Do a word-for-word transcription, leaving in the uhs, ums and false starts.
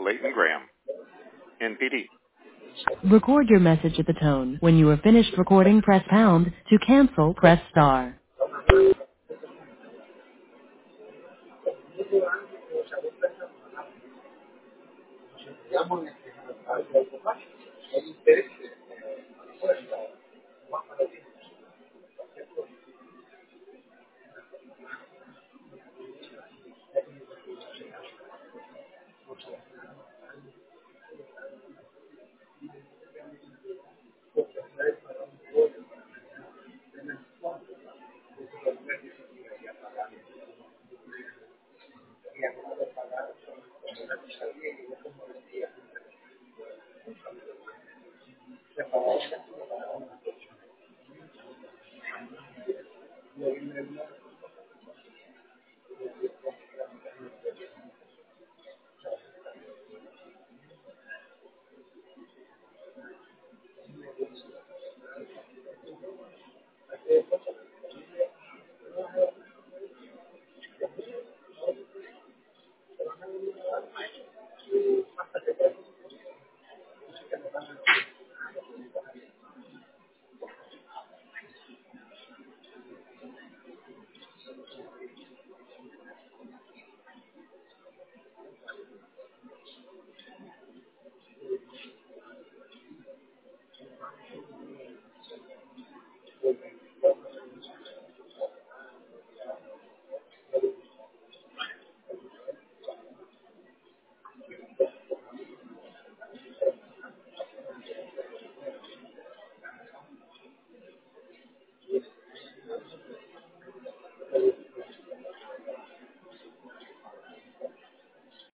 Leighton Graham, N P D. Record your message at the tone. When you are finished recording, press pound. To cancel, press star.